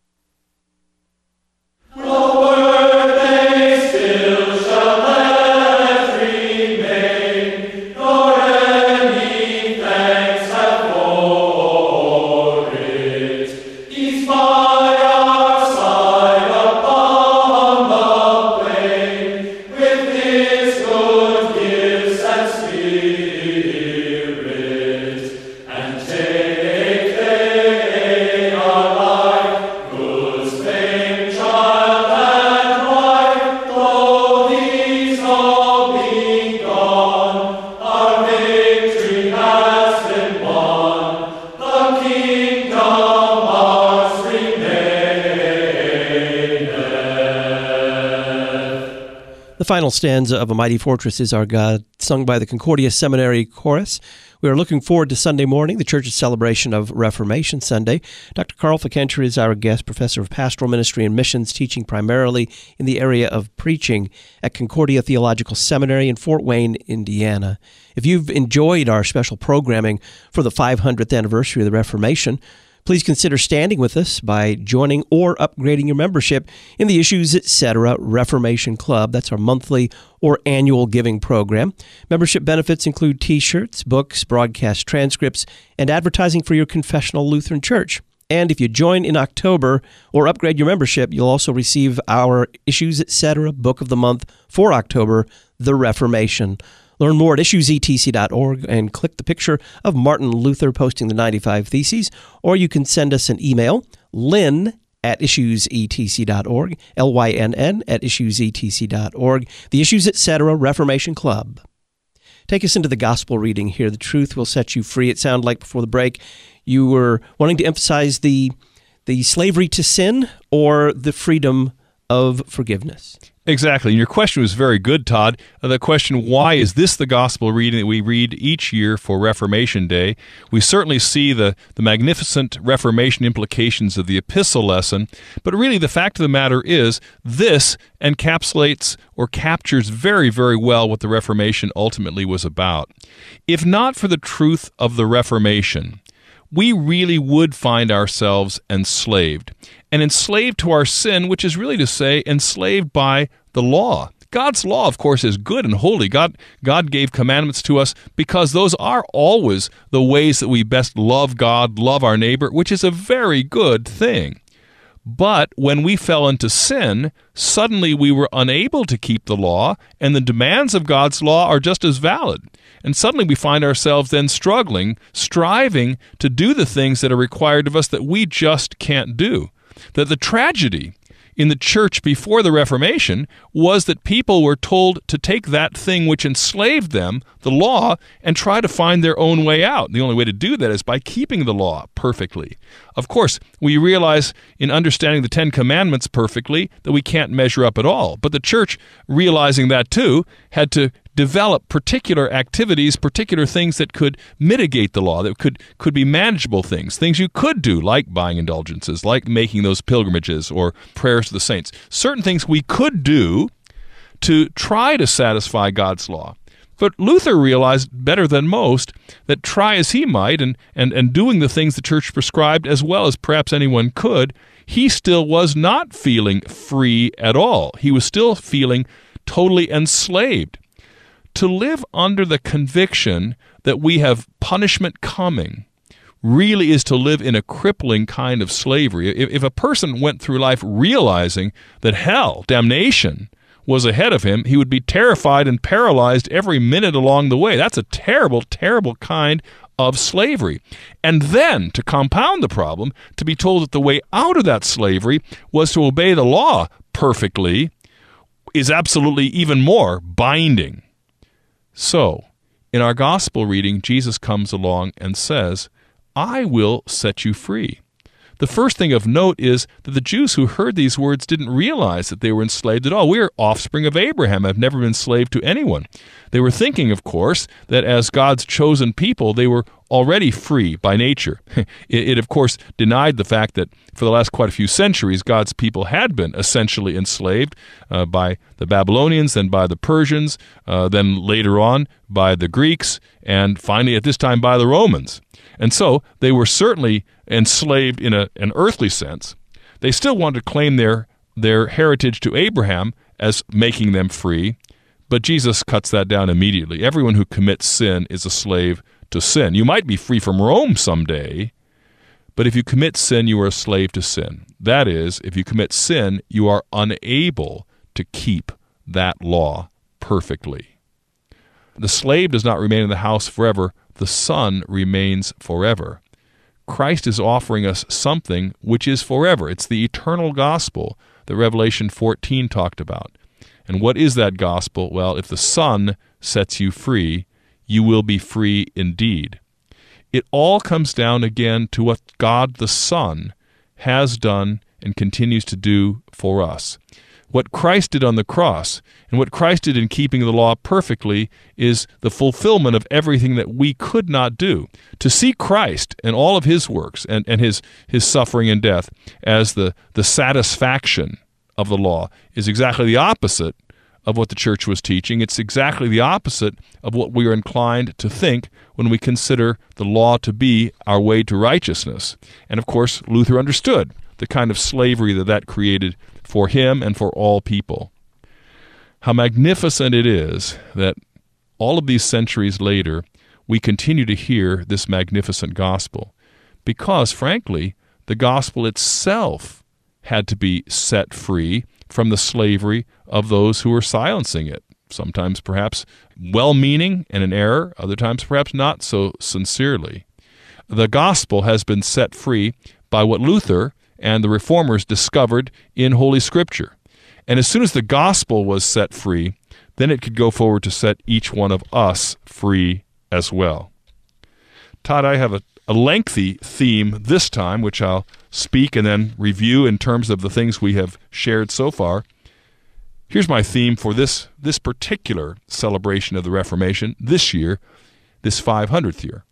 The final stanza of A Mighty Fortress Is Our God, sung by the Concordia Seminary Chorus. We are looking forward to Sunday morning, the church's celebration of Reformation Sunday. Dr. Carl Fickenscher is our guest, professor of pastoral ministry and missions, teaching primarily in the area of preaching at Concordia Theological Seminary in Fort Wayne, Indiana. If you've enjoyed our special programming for the 500th anniversary of the Reformation, please consider standing with us by joining or upgrading your membership in the Issues Etc. Reformation Club. That's our monthly or annual giving program. Membership benefits include T-shirts, books, broadcast transcripts, and advertising for your confessional Lutheran church. And if you join in October or upgrade your membership, you'll also receive our Issues Etc. Book of the Month for October, The Reformation. Learn more at issuesetc.org and click the picture of Martin Luther posting the 95 Theses, or you can send us an email, lynn@issuesetc.org, LYNN @issuesetc.org, the Issues Etc. Reformation Club. Take us into the gospel reading here. The truth will set you free. It sounded like before the break you were wanting to emphasize the slavery to sin or the freedom of forgiveness. Exactly. And your question was very good, Todd. The question, why is this the gospel reading that we read each year for Reformation Day? We certainly see the magnificent Reformation implications of the epistle lesson, but really the fact of the matter is this encapsulates or captures very, very well what the Reformation ultimately was about. If not for the truth of the Reformation, we really would find ourselves enslaved. And enslaved to our sin, which is really to say enslaved by the law. God's law, of course, is good and holy. God gave commandments to us because those are always the ways that we best love God, love our neighbor, which is a very good thing. But when we fell into sin, suddenly we were unable to keep the law, and the demands of God's law are just as valid. And suddenly we find ourselves then struggling, striving to do the things that are required of us that we just can't do. That the tragedy in the church before the Reformation was that people were told to take that thing which enslaved them, the law, and try to find their own way out. The only way to do that is by keeping the law perfectly. Of course, we realize in understanding the Ten Commandments perfectly that we can't measure up at all. But the church, realizing that too, had to develop particular activities, particular things that could mitigate the law, that could be manageable things you could do, like buying indulgences, like making those pilgrimages or prayers to the saints. Certain things we could do to try to satisfy God's law. But Luther realized better than most that try as he might and doing the things the church prescribed as well as perhaps anyone could, he still was not feeling free at all. He was still feeling totally enslaved. To live under the conviction that we have punishment coming really is to live in a crippling kind of slavery. If a person went through life realizing that hell, damnation, was ahead of him, he would be terrified and paralyzed every minute along the way. That's a terrible, terrible kind of slavery. And then, to compound the problem, to be told that the way out of that slavery was to obey the law perfectly is absolutely even more binding. So, in our gospel reading, Jesus comes along and says, I will set you free. The first thing of note is that the Jews who heard these words didn't realize that they were enslaved at all. We are offspring of Abraham. I've never been slave to anyone. They were thinking, of course, that as God's chosen people, they were already free by nature. It, of course, denied the fact that for the last quite a few centuries, God's people had been essentially enslaved by the Babylonians, then by the Persians, then later on by the Greeks, and finally at this time by the Romans. And so they were certainly enslaved in an earthly sense. They still wanted to claim their heritage to Abraham as making them free, but Jesus cuts that down immediately. Everyone who commits sin is a slave to sin. You might be free from Rome someday, but if you commit sin, you are a slave to sin. That is, if you commit sin, you are unable to keep that law perfectly. The slave does not remain in the house forever. The Son remains forever. Christ is offering us something which is forever. It's the eternal gospel that Revelation 14 talked about. And what is that gospel? Well, if the Son sets you free, you will be free indeed. It all comes down again to what God the Son has done and continues to do for us. What Christ did on the cross and what Christ did in keeping the law perfectly is the fulfillment of everything that we could not do. To see Christ and all of his works and his suffering and death as the satisfaction of the law is exactly the opposite of what the church was teaching. It's exactly the opposite of what we are inclined to think when we consider the law to be our way to righteousness. And of course, Luther understood the kind of slavery that created for him and for all people. How magnificent it is that all of these centuries later, we continue to hear this magnificent gospel, because, frankly, the gospel itself had to be set free from the slavery of those who were silencing it, sometimes perhaps well-meaning and in error, other times perhaps not so sincerely. The gospel has been set free by what Luther and the Reformers discovered in Holy Scripture. And as soon as the gospel was set free, then it could go forward to set each one of us free as well. Todd, I have a lengthy theme this time, which I'll speak and then review in terms of the things we have shared so far. Here's my theme for this particular celebration of the Reformation this year, this 500th year.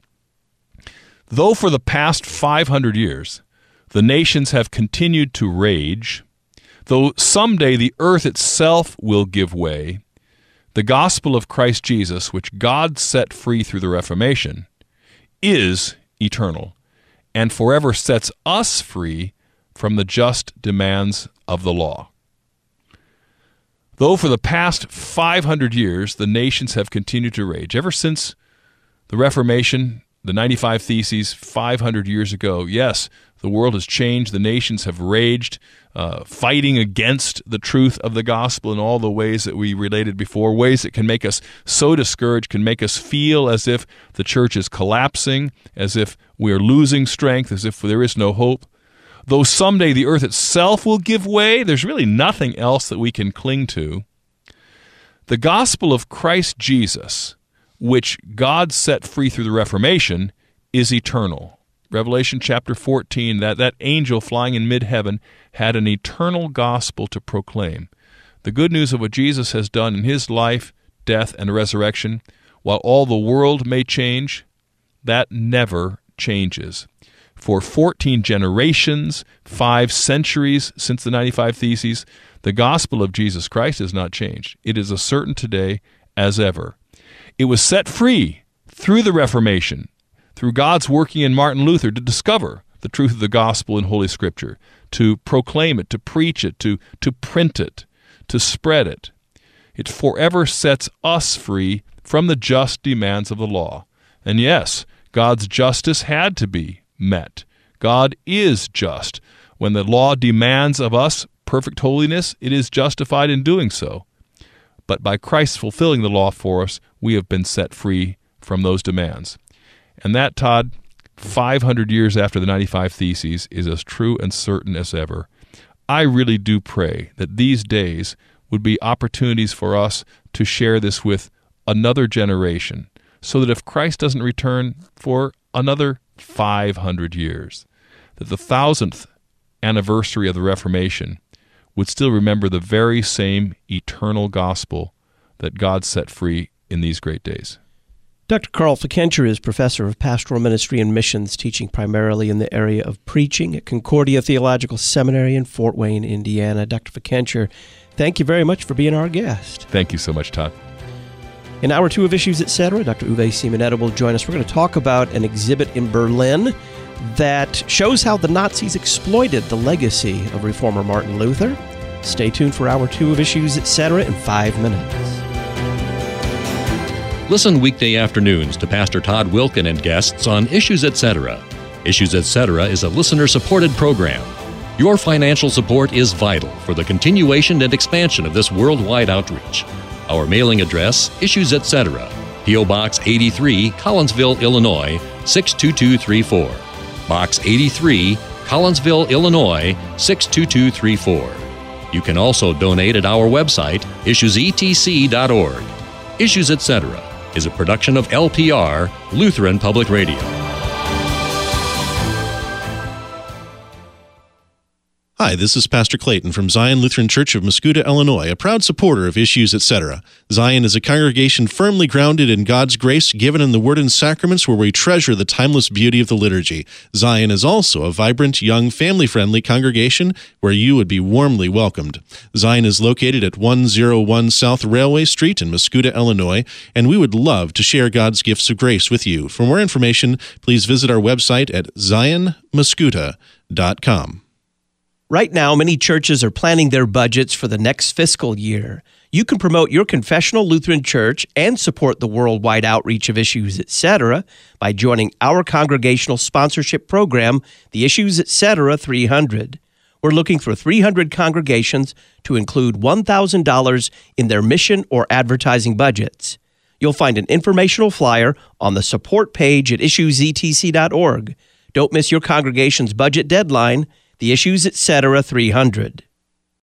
Though for the past 500 years, the nations have continued to rage, though someday the earth itself will give way, the gospel of Christ Jesus, which God set free through the Reformation, is eternal and forever sets us free from the just demands of the law. Though for the past 500 years the nations have continued to rage, ever since the Reformation, the 95 Theses 500 years ago, yes, the world has changed. The nations have raged, fighting against the truth of the gospel in all the ways that we related before, ways that can make us so discouraged, can make us feel as if the church is collapsing, as if we are losing strength, as if there is no hope. Though someday the earth itself will give way, there's really nothing else that we can cling to. The gospel of Christ Jesus, which God set free through the Reformation, is eternal. Revelation chapter 14, that angel flying in mid-heaven had an eternal gospel to proclaim. The good news of what Jesus has done in his life, death, and resurrection, while all the world may change, that never changes. For 14 generations, 5 centuries since the 95 Theses, the gospel of Jesus Christ has not changed. It is as certain today as ever. It was set free through the Reformation, through God's working in Martin Luther to discover the truth of the gospel in Holy Scripture, to proclaim it, to preach it, to print it, to spread it. It forever sets us free from the just demands of the law. And yes, God's justice had to be met. God is just. When the law demands of us perfect holiness, it is justified in doing so. But by Christ fulfilling the law for us, we have been set free from those demands. And that, Todd, 500 years after the 95 Theses, is as true and certain as ever. I really do pray that these days would be opportunities for us to share this with another generation, so that if Christ doesn't return for another 500 years, that the 1000th anniversary of the Reformation would still remember the very same eternal gospel that God set free in these great days. Dr. Carl Fickenscher is professor of pastoral ministry and missions, teaching primarily in the area of preaching at Concordia Theological Seminary in Fort Wayne, Indiana. Dr. Fickenscher, thank you very much for being our guest. Thank you so much, Todd. In Hour 2 of Issues, Etc., Dr. Uwe Simonetta will join us. We're going to talk about an exhibit in Berlin that shows how the Nazis exploited the legacy of reformer Martin Luther. Stay tuned for Hour 2 of Issues, Etc. in 5 minutes. Listen weekday afternoons to Pastor Todd Wilken and guests on Issues Etc. Issues Etc. is a listener-supported program. Your financial support is vital for the continuation and expansion of this worldwide outreach. Our mailing address, Issues Etc., P.O. Box 83, Collinsville, Illinois, 62234. Box 83, Collinsville, Illinois, 62234. You can also donate at our website, issuesetc.org. Issues Etc. is a production of LPR, Lutheran Public Radio. Hi, this is Pastor Clayton from Zion Lutheran Church of Mascoutah, Illinois, a proud supporter of Issues Etc. Zion is a congregation firmly grounded in God's grace given in the Word and Sacraments, where we treasure the timeless beauty of the liturgy. Zion is also a vibrant, young, family-friendly congregation where you would be warmly welcomed. Zion is located at 101 South Railway Street in Mascoutah, Illinois, and we would love to share God's gifts of grace with you. For more information, please visit our website at zionmascoutah.com. Right now, many churches are planning their budgets for the next fiscal year. You can promote your confessional Lutheran church and support the worldwide outreach of Issues Etc. by joining our congregational sponsorship program, the Issues Etc. 300. We're looking for 300 congregations to include $1,000 in their mission or advertising budgets. You'll find an informational flyer on the support page at issuesetc.org. Don't miss your congregation's budget deadline, the Issues Etc. 300.